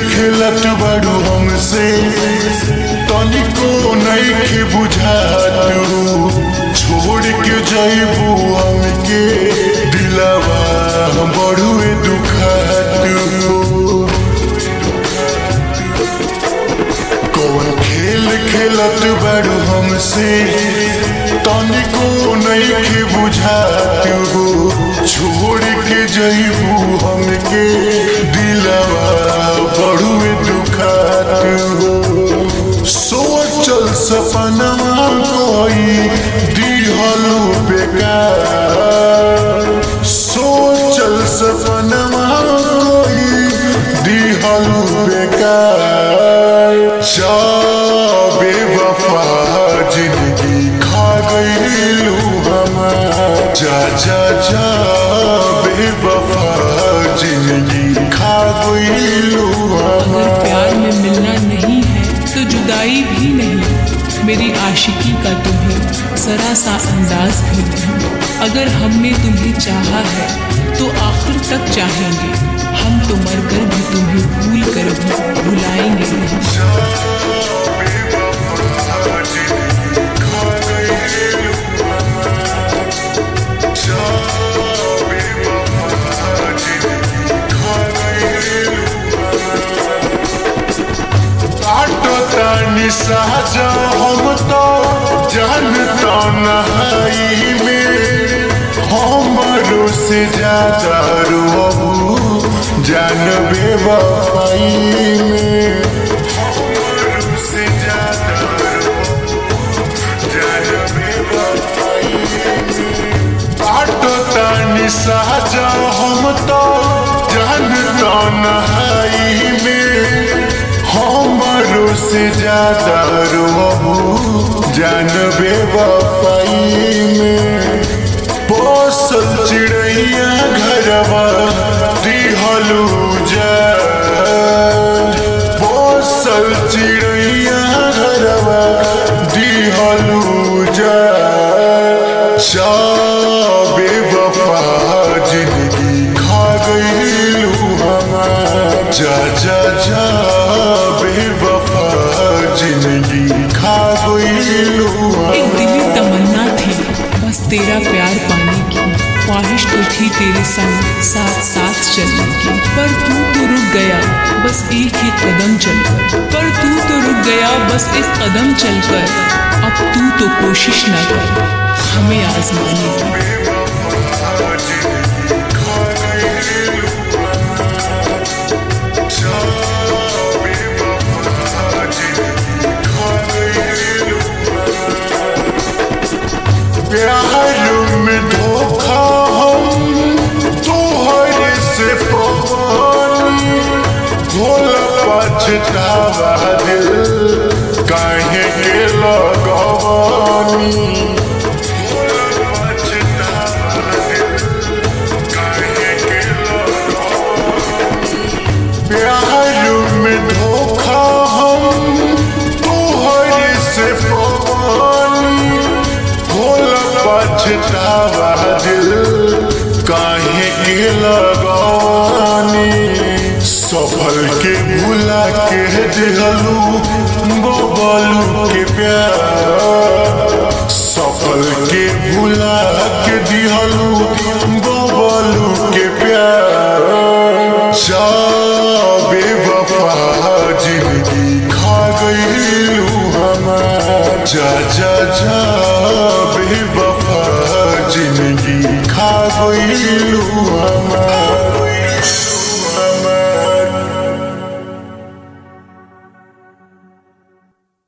खेलत बारू हमसे तनिको नइखे बुझात छोड़ के जइबू हमके दिलवा बड़ुए दुखात कौन खेल खेलत बारू हमसे तनिको नइखे बुझात छोड़ के जइबू हमके दिलवा बड़ुए दुखात सोचल सपनवा कोई दिहलू बेकार सोचल सपनवा कोई दिहलू बेकार बेवफा जिंदगी खा गईलू हमार जा जा जा बेवफा जिंदगी खा गईलू अगर प्यार में मिलना नहीं है तो जुदाई भी नहीं, मेरी आशिकी का तुम्हें जरा सा अंदाज भी नहीं। अगर हमने तुम्हें चाहा है तो आखिर तक चाहेंगे, हम तो मरकर भी तुम्हें भूल कर भी भुलाएंगे नहीं। साजा हम तो जानता नहाई में हमरों से ज्यादा रोबू जान बेवफाई में हमरों से ज्यादा रोबू जान बेवफाई में काटो तानी साजा हम तो जानता नहाई में हमरों से ज्यादा रोबू जान बेवफाई में पोसल चिड़ैया घरवा दिहलू जान पोसल चिड़ैया घरवा दिहलू जा बेवफा जिंदगी खा गईलू हमार जा जा जा बेवफा जिंदगी खा गईलू एक दिली तमन्ना थी बस तेरा प्यार पाने की, ख्वाहिश तो थी तेरे संग साथ साथ चलने की, पर तू तो रुक गया बस एक ही कदम चलकर, पर तू तो रुक गया बस एक कदम चलकर, अब तू तो कोशिश न कर हमें आजमाने की। प्यार में धोखा हम तोहरे से पवानी भोला पछतावा दिल काहे के लगवानी भोला पछतावा दिल काहे के लगवानी प्यार में धोखा हम तोहरे से पवानी पछतावा दिल काहे के लगवानी सफल के भुला के दिहलू बबलू के प्यार सफल के भुला के दिहलू बबलू के प्यार जा बेवफा जिंदगी खा गईलू हमार जा जा जा बेवफा जिंदगी खा गईलू हमार।